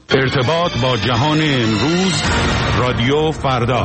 ارتباط با جهان امروز، رادیو فردا.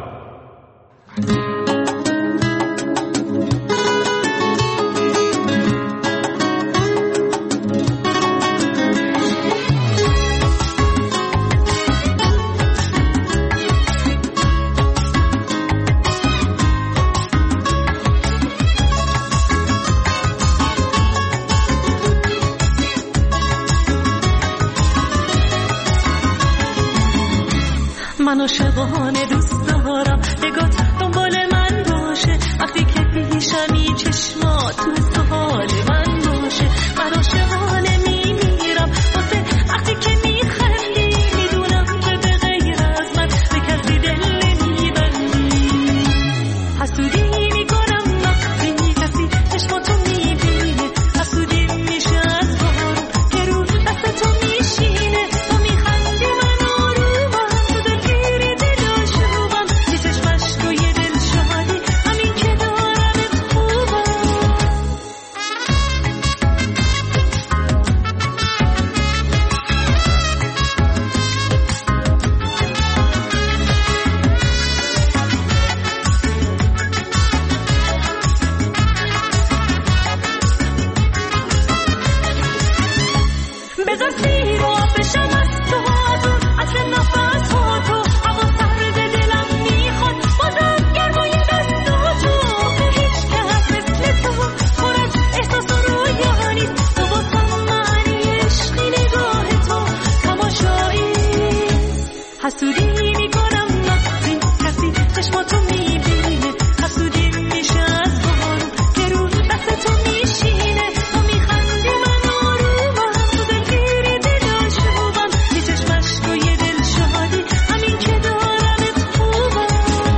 من عاشقانه دوست دارم نگات دنبال من باشه، وقتی که پیشمی چشمات تو حال من باشه. من عاشقانه میمیرم واسه وقتی که میخندی، میدونم که به غیر از من به کسی دل نمیبندی. حسودی میکنم وقتی کسی چشماتو میبینه، حسودی میشه از بارون که رو دست تو میشینه. تو میخندی من آرومم، تو دلگیری دلاشوبم، یه چشمش رو یه دل شادی، همین که دارمت خوبم. بذار سیر و بشم از تو آدون، اصل نفس ها تو هوا سرد دلم میخواد، بازم گرمای دست تو که هیچ کس مثل تو پر از احساس و رویا نیست. تو واسم معنی عشقی، نگاه تو تماشایی. حسودی میکنم وقتی کسی چشماتو میبینه، حسودی میشه از بارون که رو دست تو میشینه. تو میخندی من آرومم، تو دلگیری دلاشوبم، یه چشمش رو یه دل شادی، همین که دارمت خوبم.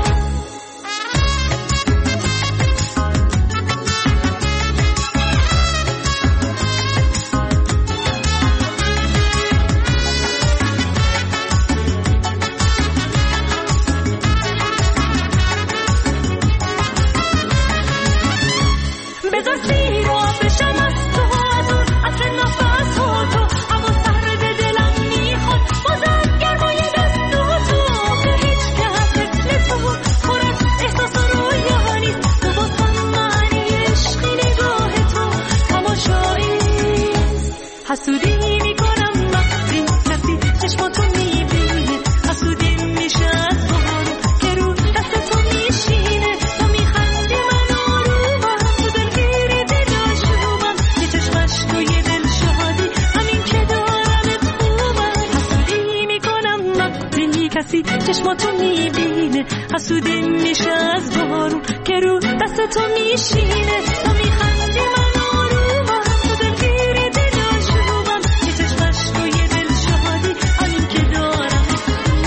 بذار سیر و بشم از تو آدون، اصل نفس ها تو هوا سرد دلم میخواد، بازم گرمای دست تو که هیچ کس مثل تو پر از احساس و رویا نیست. تو واسم معنی عشقی، نگاه تو تماشایی. حسودی میکنم وقتی کسی چشماتو میبینه، حسودی میشه از بارون که رو دست تو میشینه. تو میخندی من آرومم، تو دلگیری دلاشوبم، یه چشمش رو یه دل شادی، همین که دارمت خوبم. حسودی میکنم وقتی کسی چشماتو میبینه، حسودی میشه از بارون که رو دست تو میشینه. تو میخندی من آرومم، تو دلگیری دلاشوبم، یه چشمش رو یه دل شادی، همین که دارمت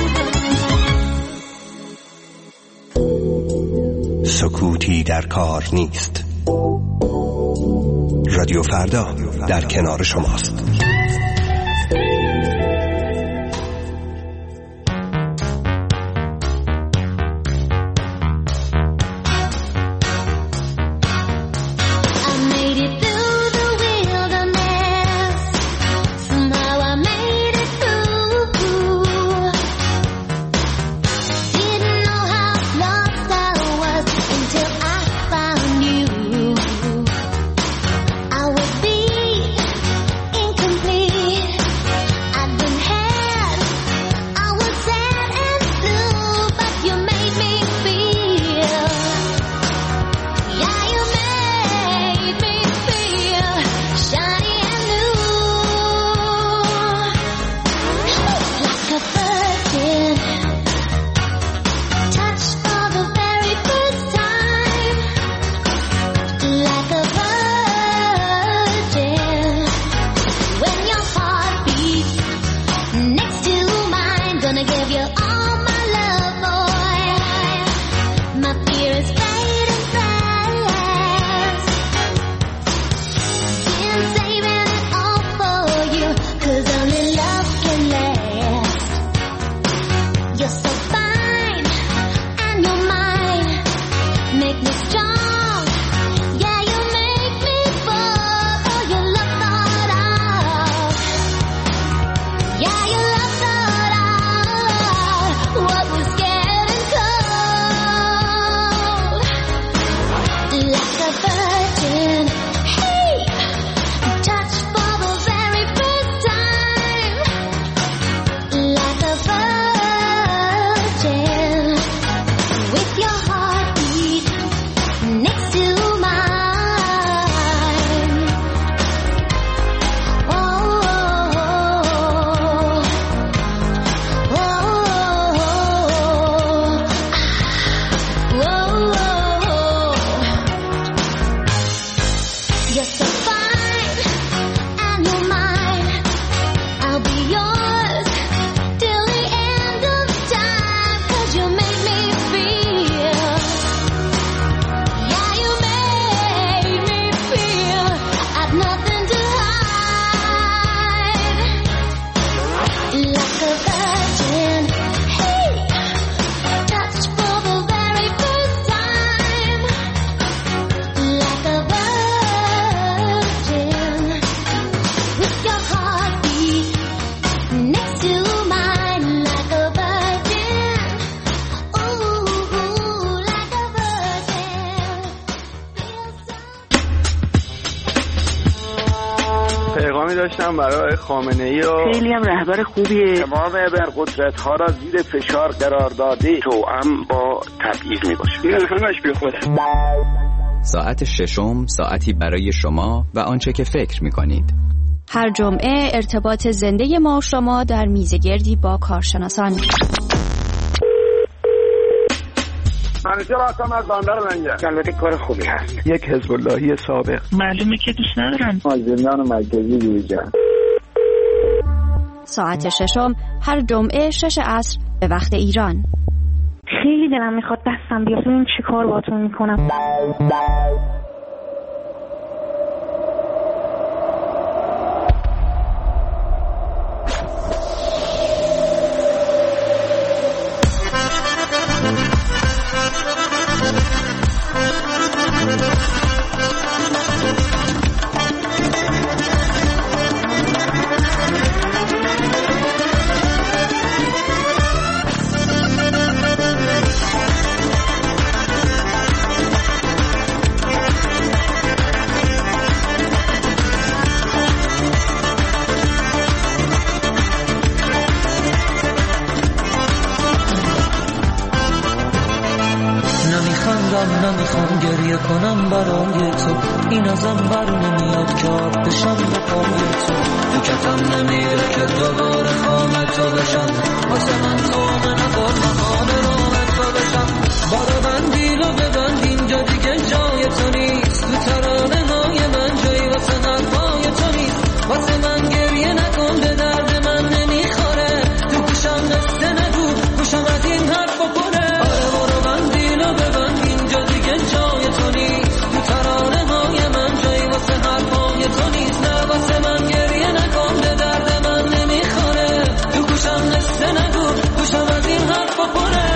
خوبم. سکوتی در کار نیست. رادیو فردا در کنار شماست. I made it through the wilderness. Somehow I made it through. Didn't know how lost I was until I found you. I would be in داشتم برای خامنه‌ای و خیلی هم رهبر خوبیه. تمام ابرقدرت‌ها را زیر فشار قرار داده، توأم با تبعیض میباشه. این همش بی خوده. ساعت ششم، ساعتی برای شما و آنچه که فکر می‌کنید. هر جمعه ارتباط زنده ما و شما در میزگردی با کارشناسان. منیجر هستم از بندر منجر. البته کار خوبی هست. یک حزب اللهی سابق. معلومه که دوست ندارم. از زندان مرکزی بیرون. ساعت ششم هر جمعه 6 عصر به وقت ایران. خیلی دلم میخواد دستم بیاد ببینم چی کار باهاتون میکنم. نمیخوام گریه کنم برای تو، این ازم بر نمیاد که آب بشم به پای تو. تو کتم نمیره که دوباره خام تو بشم، واسه من تو من ازار مهان راه تو بشم. بارو بندیل و ببند اینجا دیگه جای تو نیست، تو ترانه های من جایی واسه حرفای تو نیست. واسه من گریه نکن به درد من نمیخوره، تو گوشم نسته نگو گوشم از این حرف بکنه. آره بارو بندیل و ببند اینجا دیگه جای تو نیست، تو ترانه های من جایی واسه حرفای تو نیست. نه واسه من گریه نکن به درد من نمیخوره، تو گوشم نسته نگو گوشم از این حرف بکنه.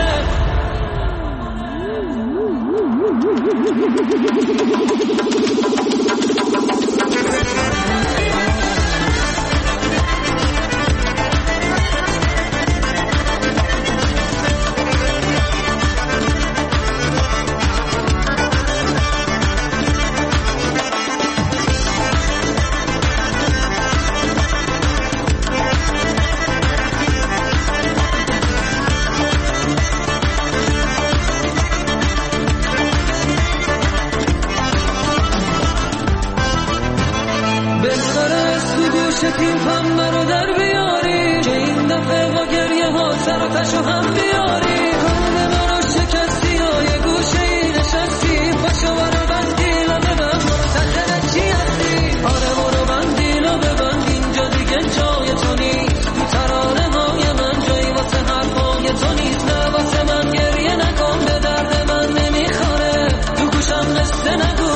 شکیم پنبه رو در بیاری که این دفعه با گریه ها سر و تشو هم بیاری. کنه ما رو شکستی ها یه گوشه ای نشستی، باشو برو بندیل و ببند برو تنجره چی هستی. آره برو بندیل و ببند اینجا دیگه جای تو نیست، تو ترانه های من جایی واسه حرفای تو نیست. نه واسه من گریه نکن به درد من نمیخوره، تو گوشم نسته نگو.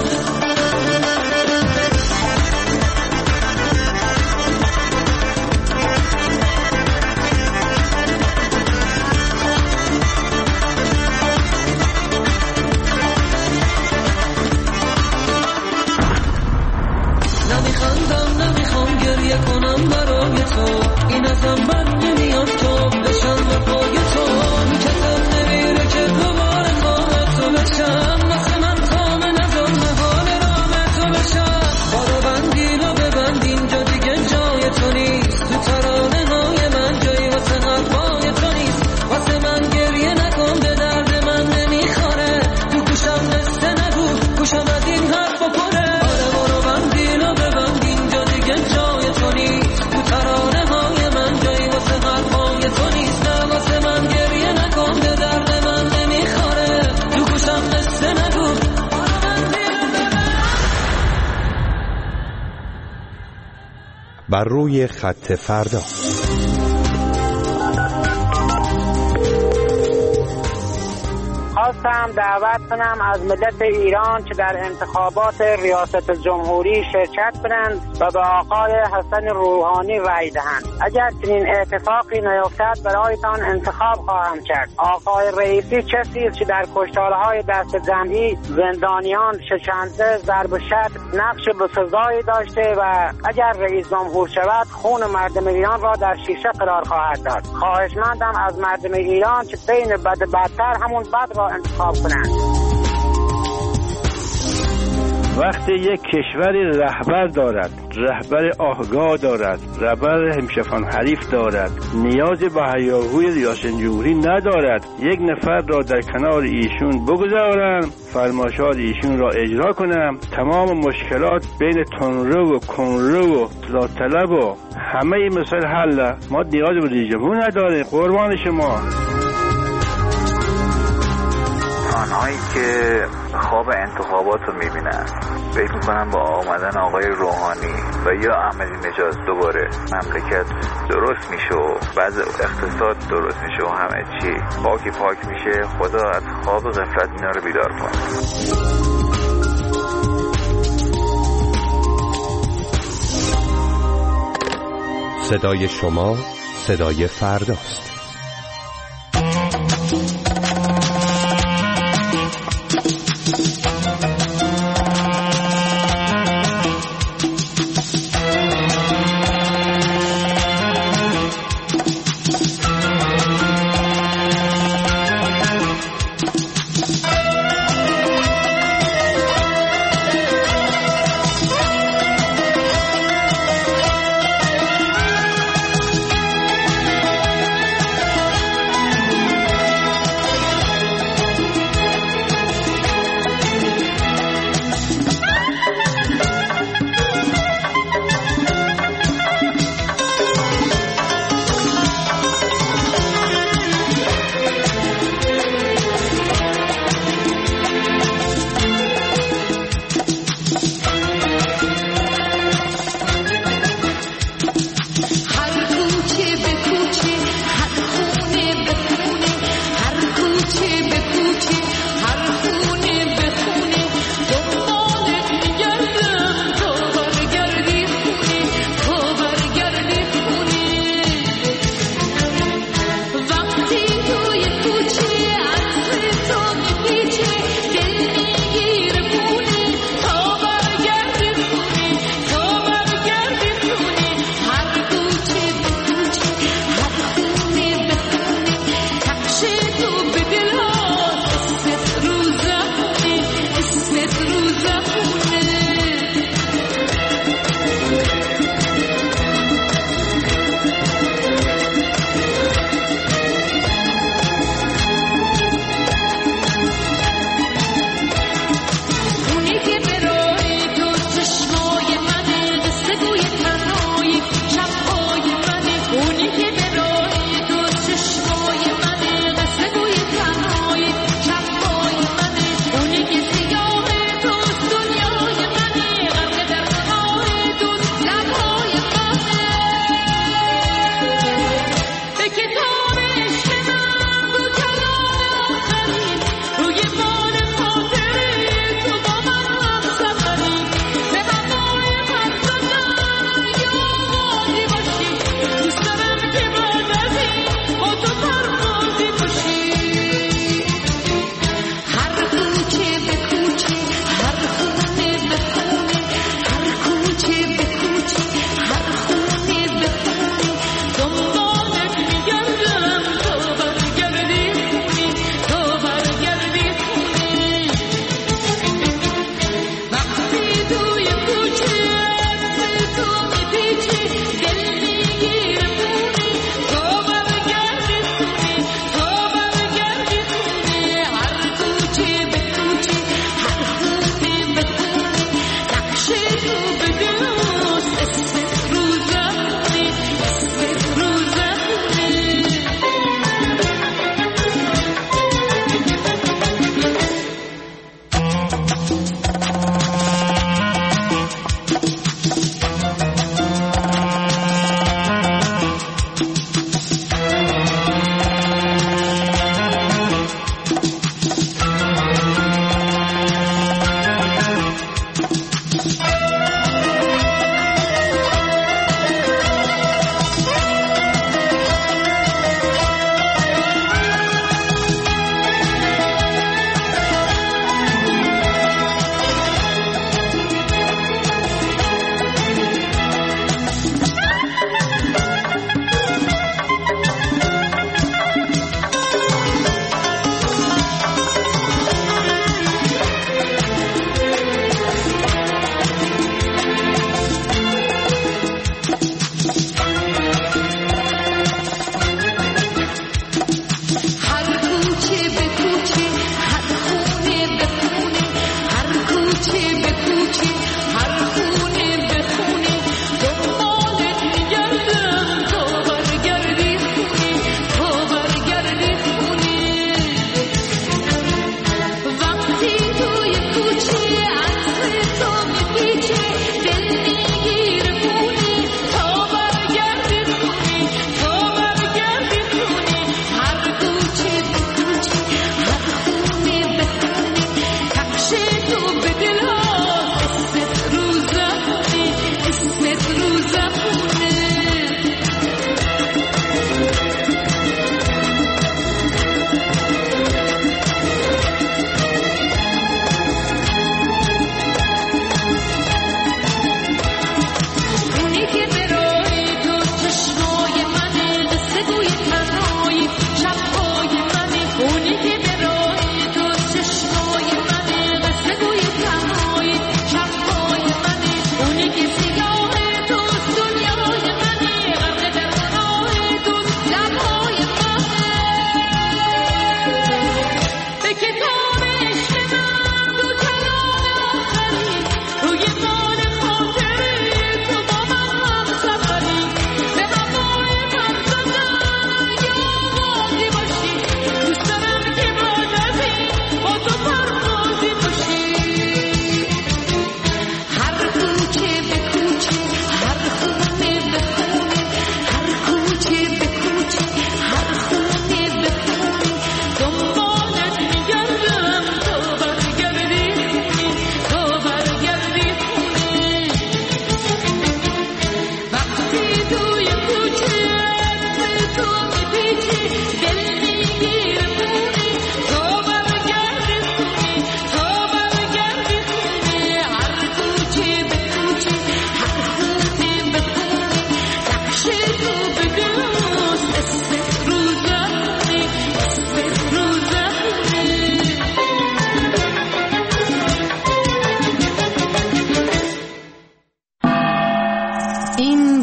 نمیخوام گریه کنم برای تو، این ازم بر نمیاد تو بشم به پای تو. میکتم نمیره که دوباره خواهد تو بشم، واسه من تام نظر مهان راه تو بشم. بارو بندیل و ببند اینجا دیگه جای تو نیست، تو ترانه های من جایی واسه حرفای تو نیست. واسه من گریه نکن به درد من نمیخوره، تو گوشم نسته نگو گوشم از این حرف بکنه. آره بارو بندیل و ببند اینجا دیگه جای تو نیست، تو ترانه های من جایی واسه حرفای تو نیست. نه واسه من گریه نکن به درد من نمیخوره، تو گوشم نسته نگو. بر روی خط فردا. خواستم دعوت کنم از ملت ایران که در انتخابات ریاست جمهوری شرکت کنند و به آقای حسن روحانی رای دهند. اگر چنین اتفاقی نیفتد برایتان انتخاب خواهم کرد. آقای رئیسی کسی است که در کشتارهای دست جمعی زندانیان شکنجه ضرب و شتم نقش بسزایی داشته و اگر رئیس جمهور شود خون مردم ایران را در شیشه قرار خواهد داد. خواهشمندم از مردم ایران که بین بد بدتر همون بد را انتخاب کنند. و وقتی یک کشوری رهبر دارد، رهبر آگاه دارد، رهبر همشفان حریف دارد، نیاز به هیاهوی ریاست جمهوری ندارد. یک نفر را در کنار ایشون بگذارم، فرمایشات ایشون را اجرا کنم، تمام مشکلات بین تندرو و کنرو و اصلاح و همه این مسائل حل. ما نیاز به رئیس جمهور نداریم. قربان شما. آنهایی که خواب انتخابات رو میبینن فکر میکنم با آمدن آقای روحانی و یا احمدی نژاد دوباره مملکت درست میشه و بعض اقتصاد درست میشه و همه چی پاک میشه. خدا از خواب غفلت اینا رو بیدار کنه. صدای شما صدای فرداست.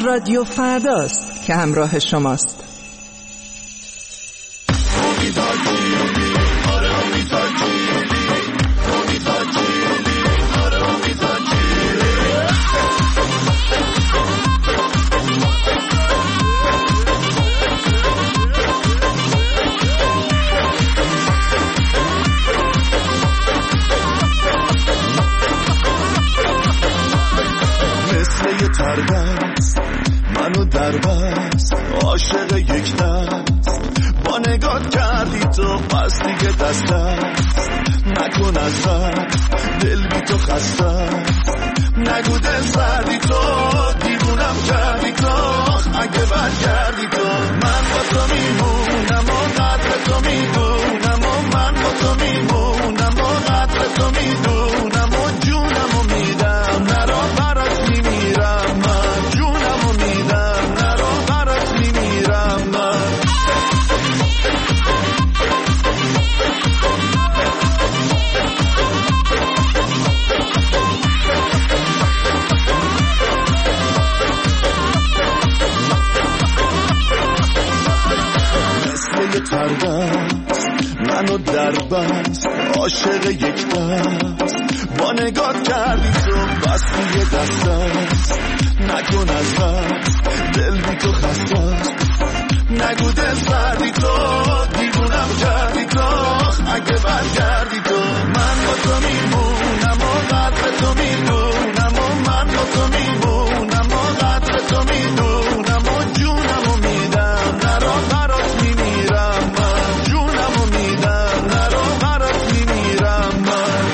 رادیو فرداست که همراه شماست. تربست منو دربست عاشق یک دست با نگات کردی تو پس دیگه دست نکن از دست دل بی تو خسته نگو دل سردی تو دیوونم کردی تو اگه برگردی تو من با تو میمونم و قدر تو میدونم و من با تو میمونم و قدر تو میدونم و جونم و میدم نرا برات میمیرم من جونم و میدم نرا برات میمیرم من مثل یه تردست منو دربست عاشق یک دست با نگات کردی تو بستی یه دست است نکن از دست دل بی تو خسته نگو دل سردی تو دیوونم کردی تو اگه برگردی تو من با تو میمونم و قدر تو میدونم و من با تو میمونم و قدر تو میدونم و جونم و میدم نرا برات میمیرم من جونم و میدم نرا برات میمیرم من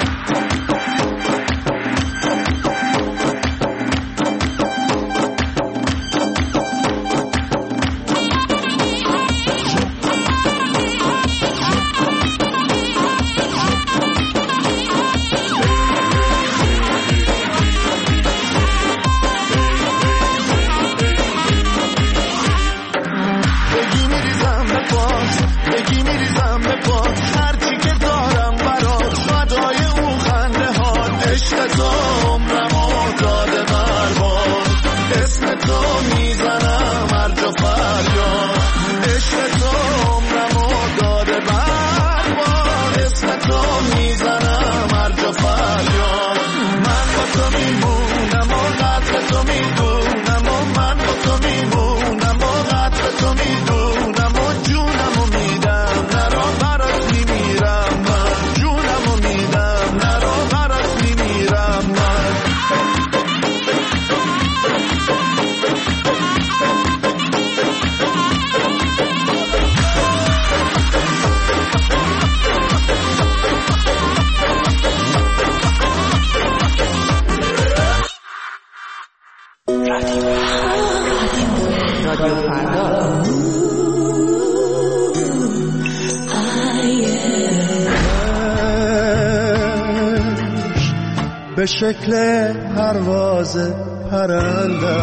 به شکل پرواز پرنده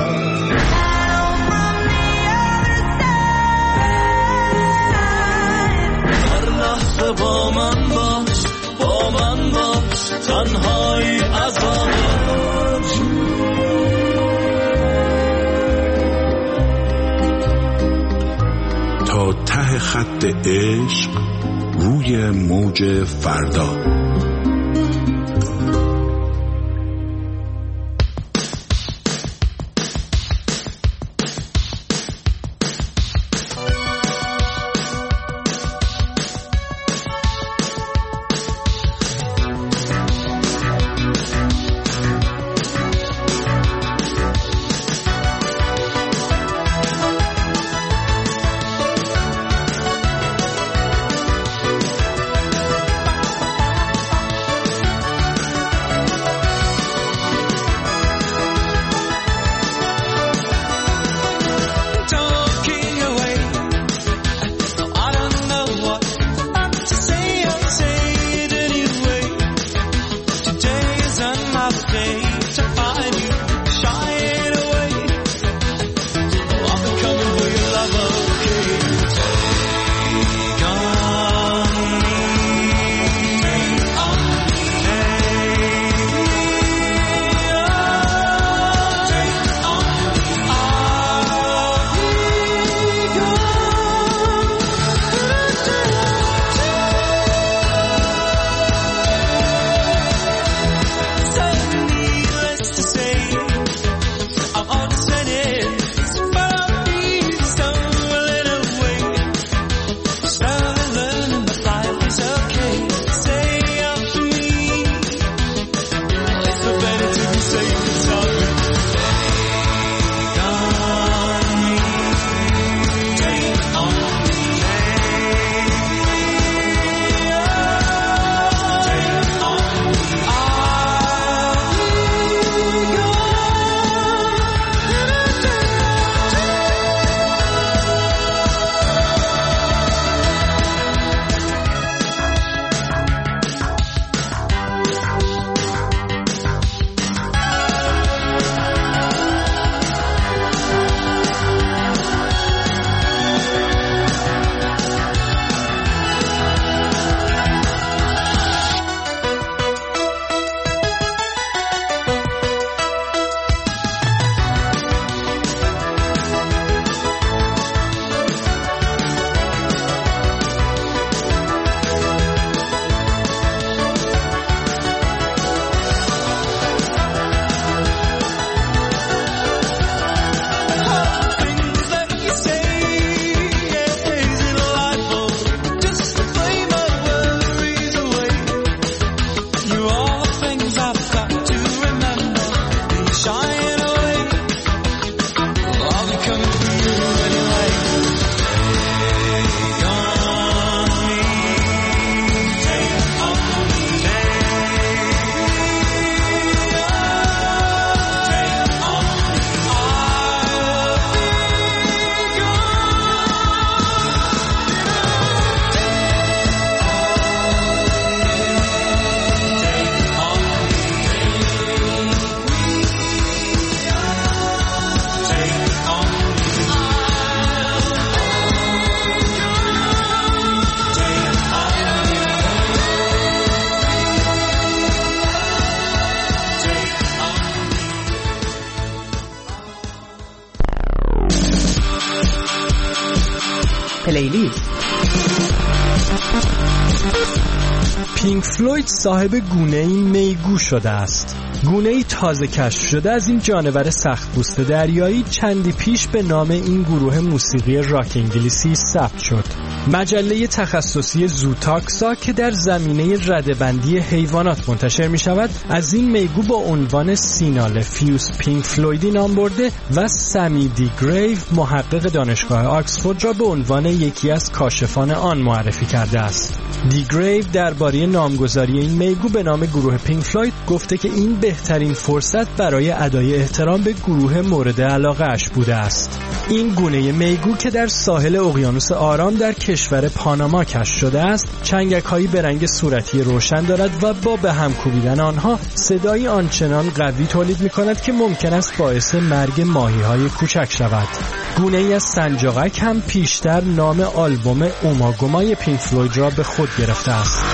هر لحظه با من باش تنهایی عذابت تا ته خط عشق روی موج فردا. پلیلیست. پینک فلوید صاحب گونه‌ای میگو شده است. گونه‌ای تازه کشف شده از این جانور سخت‌پوست دریایی چندی پیش به نام این گروه موسیقی راک انگلیسی ثبت شد. مجله تخصصی زوتاکسا که در زمینه رده‌بندی حیوانات منتشر می‌شود از این میگو با عنوان سینالفیوس پینک فلویدی نام برده و سمی دی گریو محقق دانشگاه آکسفورد را به عنوان یکی از کاشفان آن معرفی کرده است. دی گریو درباره نامگذاری این میگو به نام گروه پینک فلوید گفته که این بهترین فرصت برای ادای احترام به گروه مورد علاقه اش بوده است. این گونه میگو که در ساحل اقیانوس آرام در کشور پاناما کشف شده است، چنگک‌هایی به رنگ صورتی روشن دارد و با به هم کوبیدن آنها صدایی آنچنان قوی تولید می‌کند که ممکن است باعث مرگ ماهی‌های کوچک شود. گونه‌ای از سنجاقک هم پیشتر نام آلبوم اوماگومای پینک فلوید را به خود گرفته است.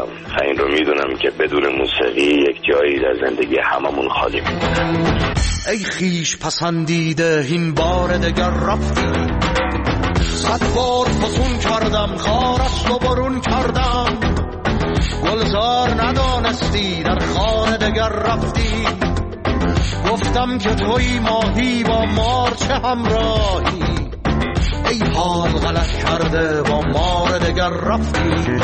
این رو میدونم که بدون موسیقی یک جایی در زندگی هممون خالی میمونه. ای خیش پسندیده این بار دگر رفتی، 100 بار فسون کردم خارش رو برون کردم، گلزار ندانستی در خانه دگر رفتی، گفتم که توی ماهی با مار چه همراهی، ای حال غلط کرده با مار دگر رفتی.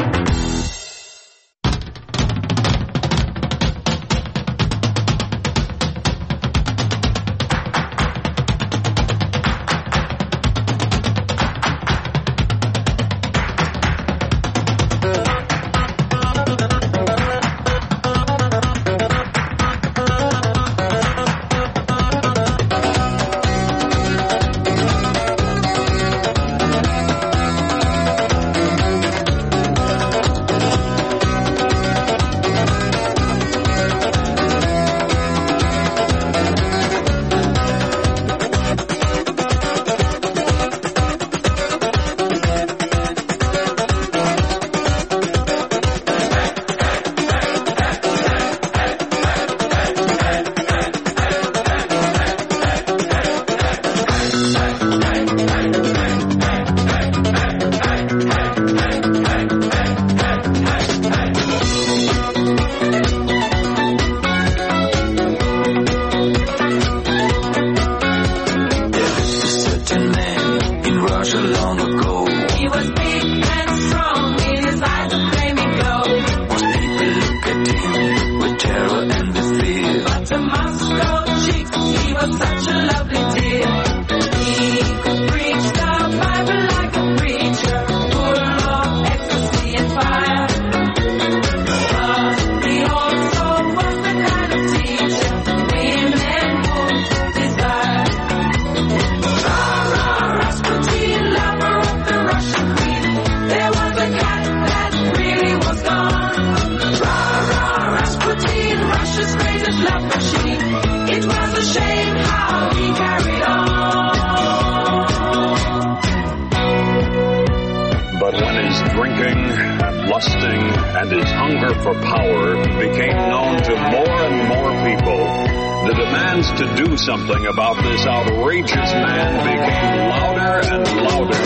Something about this outrageous man became louder and louder.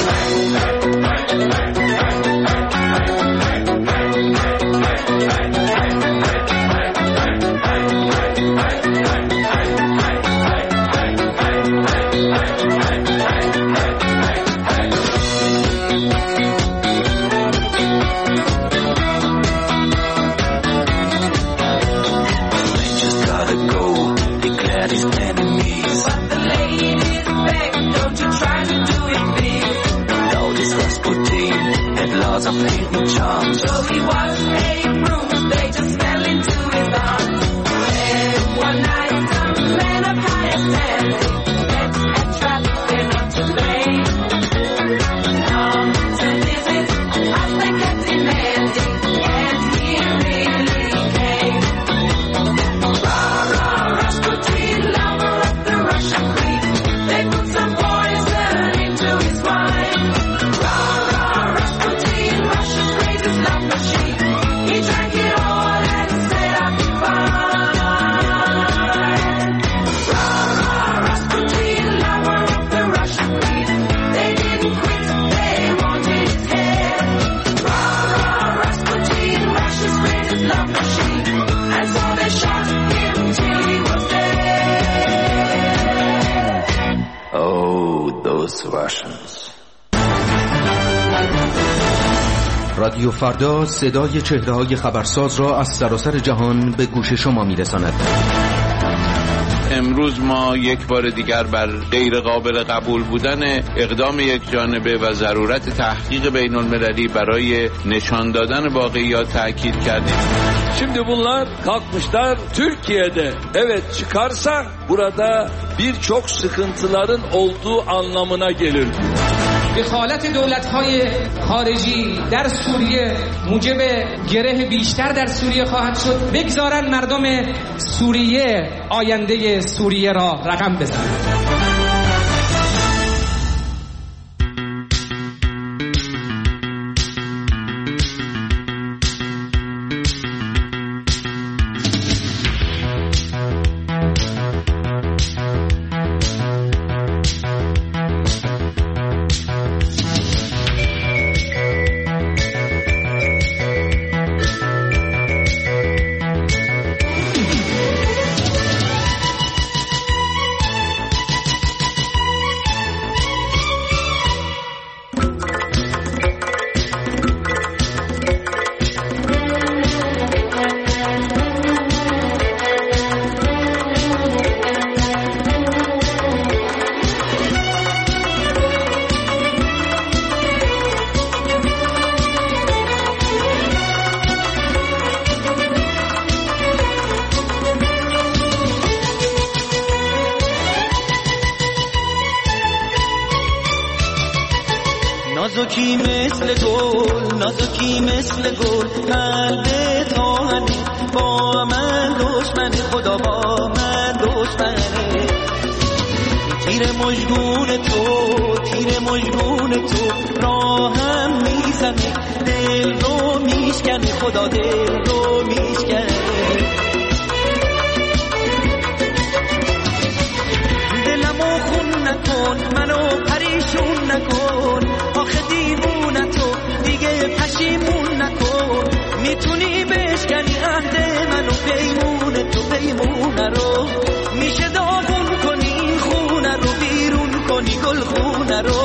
رادیو فردا صدای چهره‌های خبرساز را از سراسر جهان به گوش شما می‌رساند. امروز ما یک بار دیگر بر غیر قابل قبول بودن اقدام یک جانبه و ضرورت تحقیق بین المللی برای نشان دادن واقعیات تاکید کردیم. Şimdi bunlar kalkmışlar Türkiye'de evet çıkarsa burada birçok sıkıntıların olduğu anlamına gelir. دخالت دولت‌های خارجی در سوریه موجب گره بیشتر در سوریه خواهد شد. بگذارن مردم سوریه آینده سوریه را رقم بزنند. نازکی مثل گل، نازکی مثل گل، قلب تاهنی با من دشمن، خدا با من دشمنه. تیر مژگون تو، تیر مژگون تو راهم میزنه، دل رو میشکنه، خدا دل رو میشکنه. دلمو خون نکن، منو پریشون نکن، آخه دیوونه تو دیگه پشیمون نکن. میتونی بشکنی عهد منو، پیمونه تو پیمونه رو، میشه داغون کنی خونه رو، بیرون کنی گل خونه رو.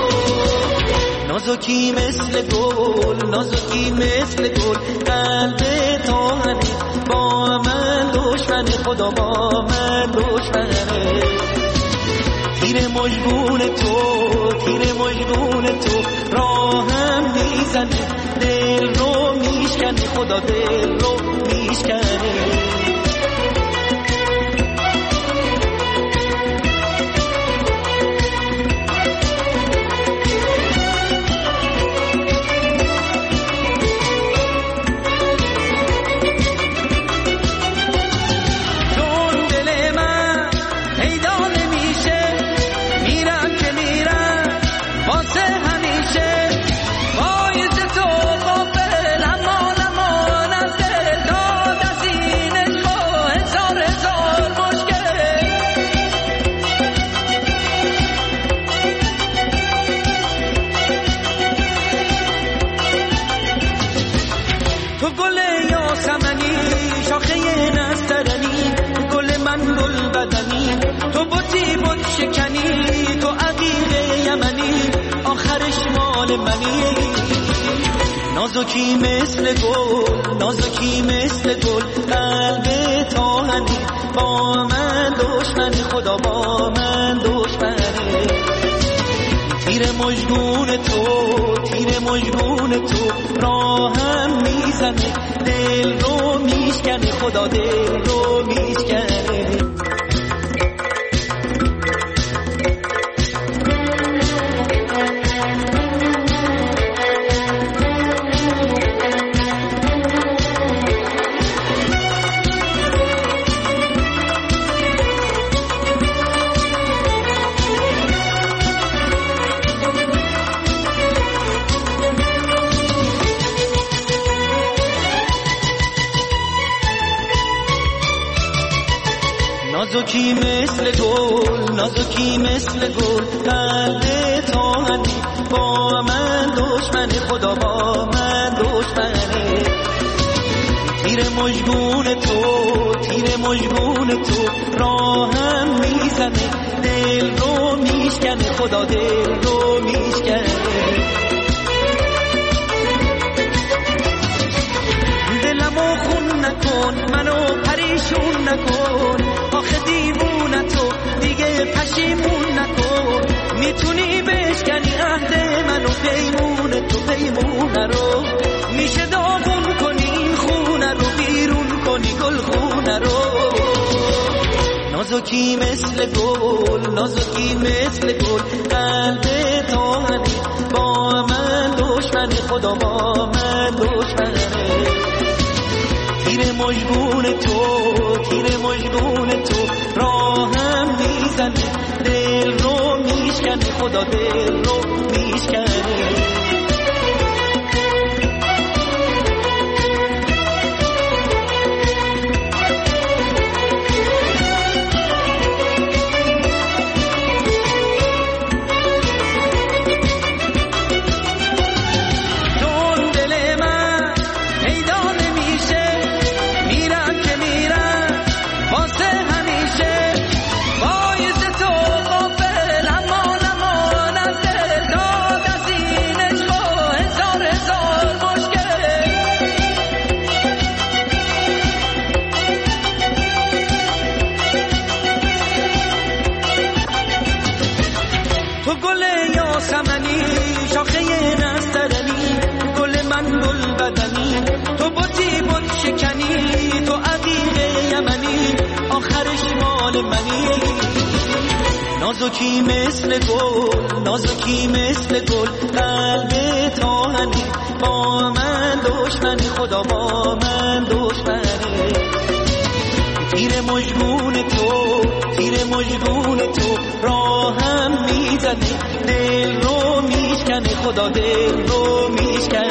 نازکی مثل گل، نازکی مثل گل، قلب تاهنه با من دشمنه، خدا با من دشمنه. تیر مژگون تو، تیر مژگون تو راهم میزنه، دل رو میشکنه، خدا دل رو میشکنه. تو بوتی بود شکنی، تو عقیق یمنی، آخرش مال منی. نازکی مثل گل، نازکی مثل گل، قلب تاهنی با من دشمن، خدا با من دشمنه. تیر مژگون تو، تیر مژگون تو راهم میزنه، دل رو میشکنه، خدا دل رو میشکنه. نازکی مثل گل، نازکی مثل گل، قلب تاهنی با من دشمن، خدا با من دشمنه. تیر مژگون تو، تیر مژگون تو راهم میزنه، دل رو میشکنه، خدا دل رو میشکنه. دلمو خون نکن، منو پریشون نکن، آخه دیوونه تو دیگه پشیمون نکن. میتونی بشکنی عهد منو، پیمونه تو پیمونه رو، میشه داغون کنی خونه رو، بیرون کنی گل خونه رو. نازکی مثل گل، نازکی مثل گل، قلب تاهنی با من دشمن، خدا با من دشمنه. تیر مژگون تو، تیر مژگون تو راهم میزنه، دل رو میشکنه، خدا دل رو میشکنه. باعث تو غافل، اما نمان از دل نازکی مثل گل، نازکی مثل گل، قلب تاهنی با من دشمنی، خدا با من دشمنی. تیر مجنون تو، تیر مجنون تو راهم میزنه، دل رو میشکنه، خدا دل رو میشکنه.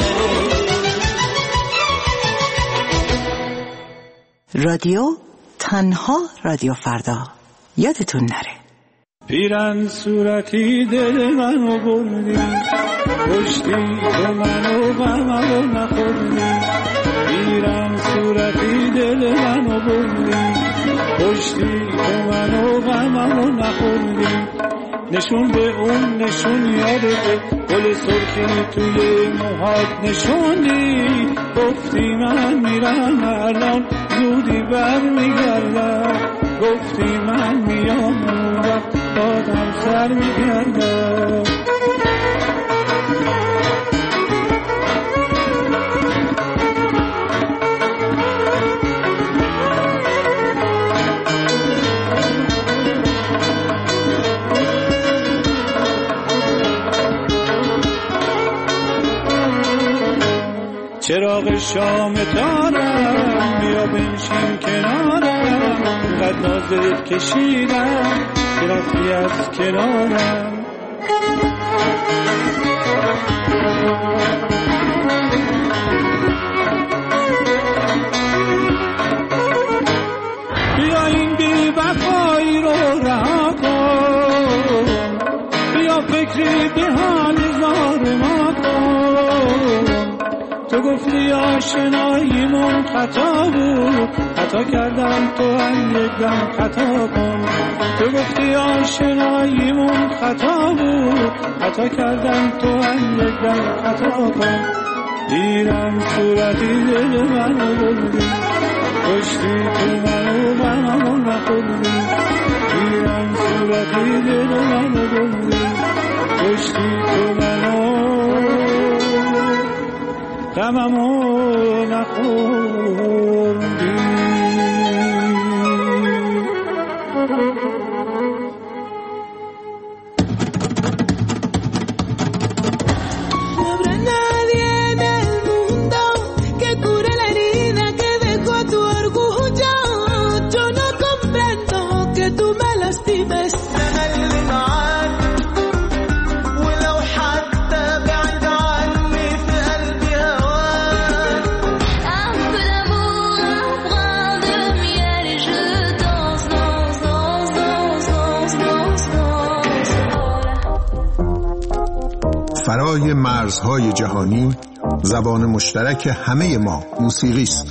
رادیو تنها رادیو فردا، یادتون نره. پیرن صورتی دل منو بردی، پشتی تو منو غممو نخوردی. پیرن صورتی دل منو بردی، پشتی تو منو غممو نخوردی. نشون به اون نشون یادته، گل سرخی توی موهات نشوندی. گفتی من میرم الان زودی برمیگردم، گفتی من میام اون وقت بادم سر میگردم. چراغ شام تارم بیا بنشین کنارم، قد نازت کشیدم که رفتی از کنارم. بیا این بی وفایی رو رها کن، بیا فکری به حال زار ما کن. تو گفتی آشناییمون خطا بود، خطا کردم تو هم یک دم خطا کن. تو گفتی آشناییمون خطا بود، خطا کردم تو هم یک دم خطا کن. دیرم صورتی دل منو بردی، پشتی تو منو غممو نخوردی. دیرم صورتی دل منو بردی، پشتی تو منو غممو نخوردی. فرای مرزهای جهانی، زبان مشترک همه ما موسیقی است.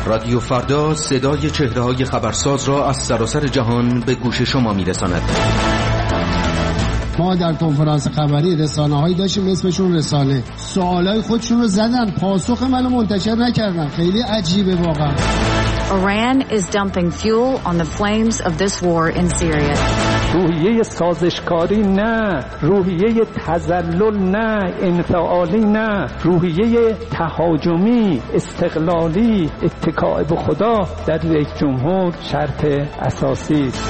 رادیو فردا صدای چهره‌های خبرساز را از سراسر جهان به گوش شما می‌رساند. ما در کنفرانس خبری رسانه‌هایی داشتیم اسمشون رساله، سوالای خودشون رو زدن، پاسخ منو منتشر نکردن. خیلی عجیبه واقعا. Iran is dumping fuel on the flames of this war in Syria. روحیه سازشکاری نه، روحیه تذلل نه، انفعالی نه، روحیه تهاجمی، استقلالی، اتکاء به خدا در یک جمهور شرط اساسی است.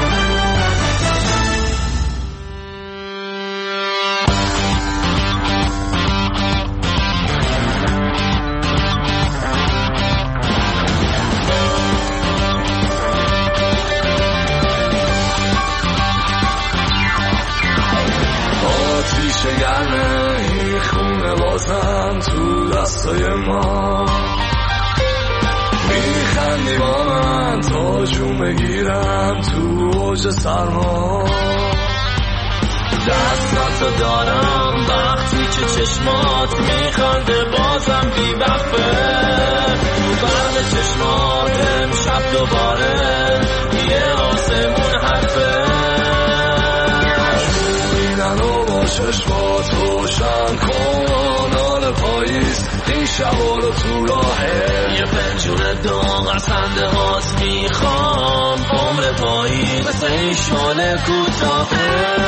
تو دستای ما میخندی با من تا جون بگیرم تو اوج سرما، دستاتو دارم وقتی که چشمات میخنده بازم بی وقفه، تو برق چشمات امشب دوباره یه آسمون حرفه، شوینن و با چشمات روشن کن آن پاییز این شبا رو تو راهه، یه پنجون داغ از خنده هات میخوام عمر پاییز مثل این شانه کوتاهه.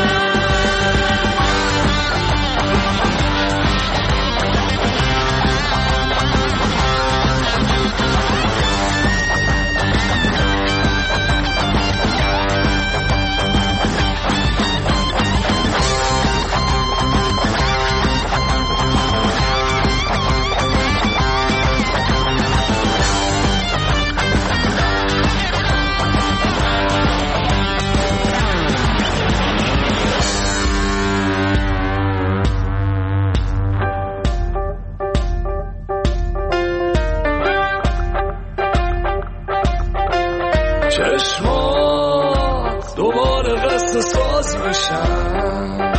چشمات دوباره قصه ساز میشن،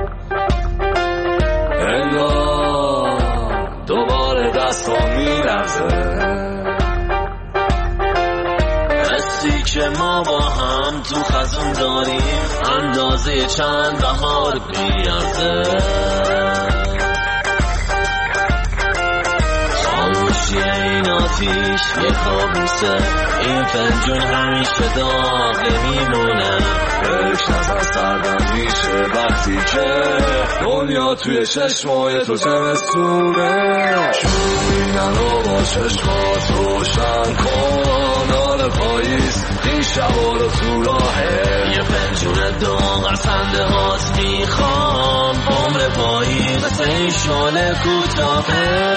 انگار دوباره دستا میلرزه، حسی که ما با هم تو خزون داریم اندازه چند بهار بیارزه، خاموشی این آتیش یه کابوسه، این فنجون همیشه داغ میمونه، یک نظر سردم میشه وقتی که دنیا توی چشمای تو زمستونه، شوینن رو با چشمات روشن کن آن پاییز این شبا رو تو راهه، یه فنجون داغ از خنده هات میخوام عمر پاییز مثل این شانه کوتاهه.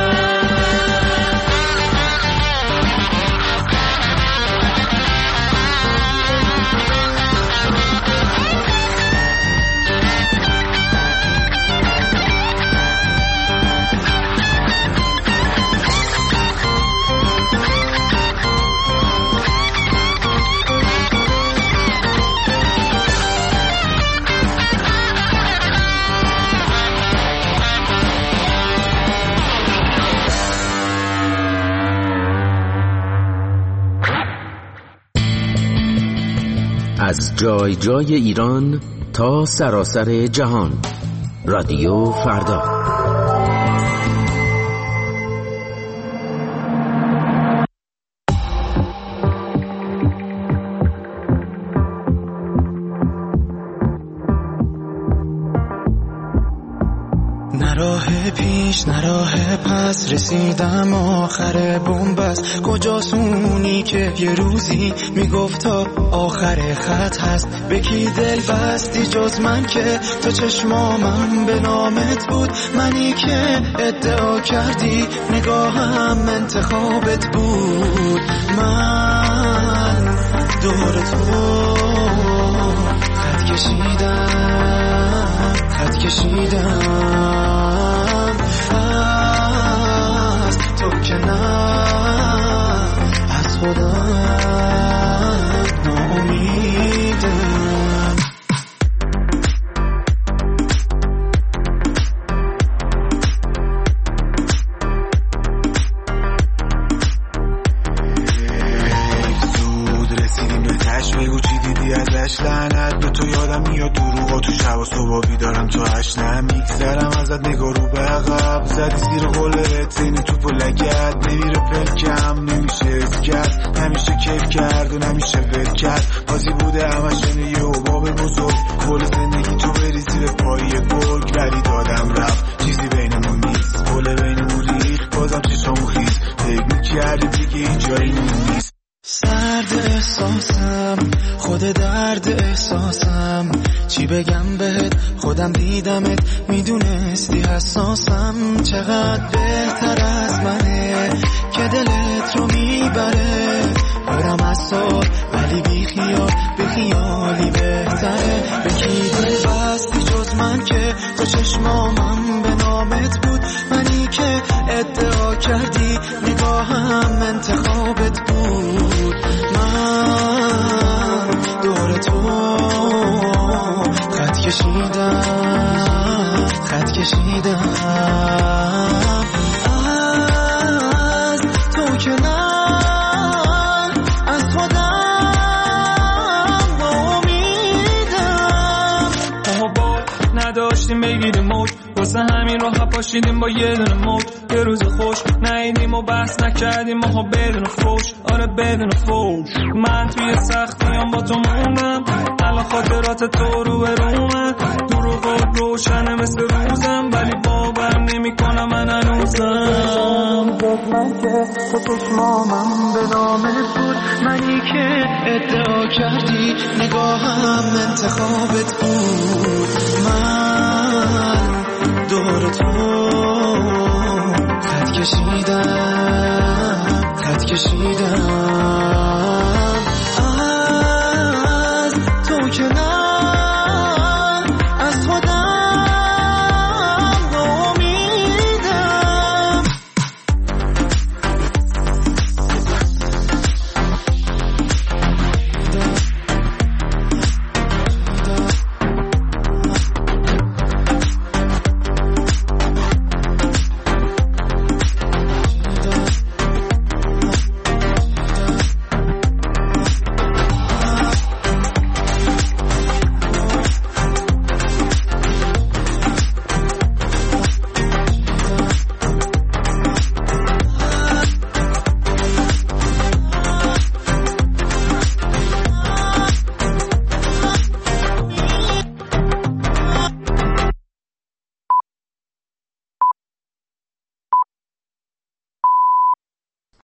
از جای جای ایران تا سراسر جهان، رادیو فردا. راه پیش نه راه پس، رسیدم آخر بنبست، کجاست اونی که یه روزی میگفت تا آخر خط هست، به کی دل بستی جز من که تو چشمامم به نامت بود، منی که ادعا کردی نگاهم انتخابت بود، من دور تو خط کشیدم از تو که نه از خودم ناامیدم. آخرش لعنت به تو. یادم میاد دروغا تو شب و صبح بیدارم تو هشت نمیگذرم ازت نگاه رو به عقب. زدی زیر قلت زینی توپ و لگت نمیره پلکم نمیشه اسکت. همیشه کیف کرد و نمیشه ول کرد. بازی بوده همش یه حباب بزرگ. کل زندگی تو بری زیر پایی گرگ. ولی دادم رفت چیزی بینمون نیست. گله بینمون ریخت بازم چشامو خیز. فکر میکردی دیگه این جایی نیست. سرد احساسم خود درد احساسم. چی بگم بهت خودم دیدمت میدونستی حساسم. چقدر بهتر از منه که دلت رو میبره. برم از سال ولی بی خیالی بهتره. به کی دل بستی جز من که تو چشمامم به نامت بود. منی که ادعا کردی نگاهم انتخابت بود. من دور تو خط کشیدم از تو که نه از خودم امیدم. با نداشتیم بگیریم موج واسه همین رو پاشیدیم با یه دونه موج. یه روز خوش نهیدیم و بحث نکردیم ماها بدون فوش. آره بدون فوش. من توی سختیام با تو موندم. الان خاطرات تو رو به رومن. دروغ روشنه مثل روزم ولی باورم نمی کنم من هنوزم. من که تو چشمامم به نامت بود. منی که ادعا کردی نگاهم انتخابت بود. من دور تو خط کشیدم